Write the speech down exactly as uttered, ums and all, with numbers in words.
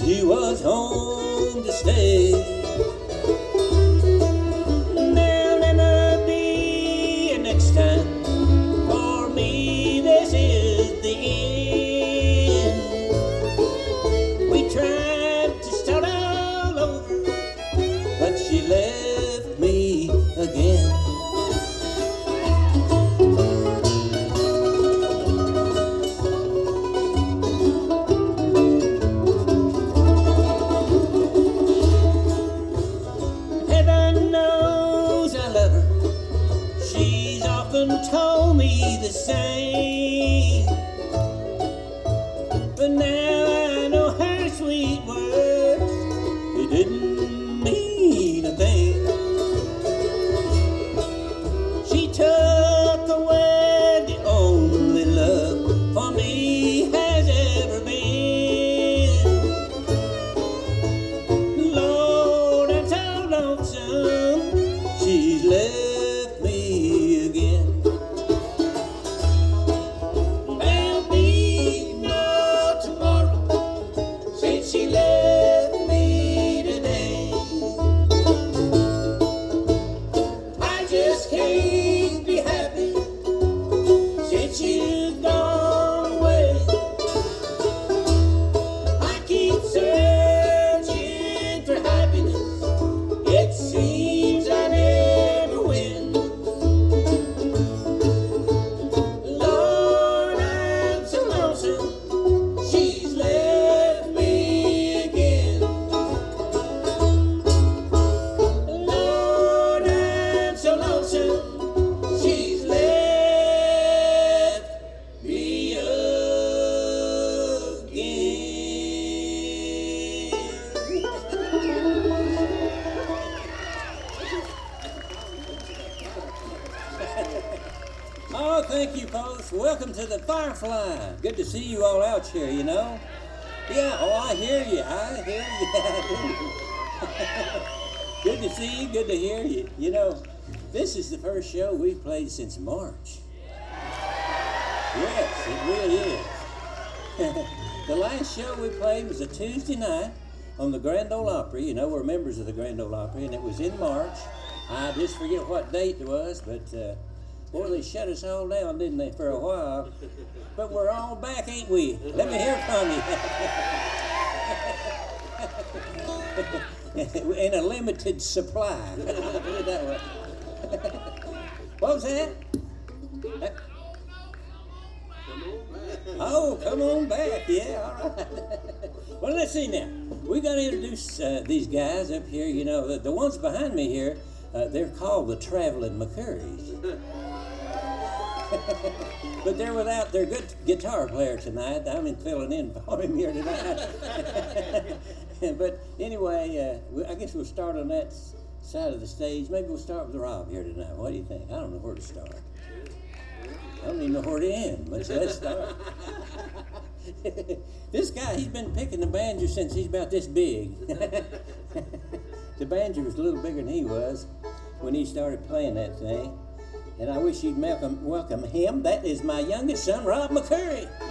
She was home to stay. There'll never be a next time. For me, this is the end. We tried to start all over, but she left me again. Told me the same, but now I know her sweet words, it didn't mean a thing. She took away the only love for me has ever been. Lord, I'm so lonesome, she's left me again. Oh, thank you, folks. Welcome to the Firefly. Good to see you all out here, you know. Yeah, oh, I hear you. I hear you. Good to see you. Good to hear you. You know, this is the first show we've played since March. Yes, it really is. The last show we played was a Tuesday night on the Grand Ole Opry. You know, we're members of the Grand Ole Opry, and it was in March. I just forget what date it was, but... Uh, Boy, they shut us all down, didn't they, for a while? But we're all back, ain't we? Let me hear from you. In a limited supply. Put it that way. What was that? Oh, come on back. Yeah, all right. Well, let's see now. We're going to introduce uh, these guys up here. You know, the, the ones behind me here, uh, they're called the Traveling McCurries. But they're without their good guitar player tonight. I'm filling in for him here tonight. But anyway, uh, I guess we'll start on that side of the stage. Maybe we'll start with Rob here tonight. What do you think? I don't know where to start. I don't even know where to end, but let's start. This guy, he's been picking the banjo since he's about this big. The banjo was a little bigger than he was when he started playing that thing. And I wish you'd welcome, welcome him. That is my youngest son, Rob McCurry.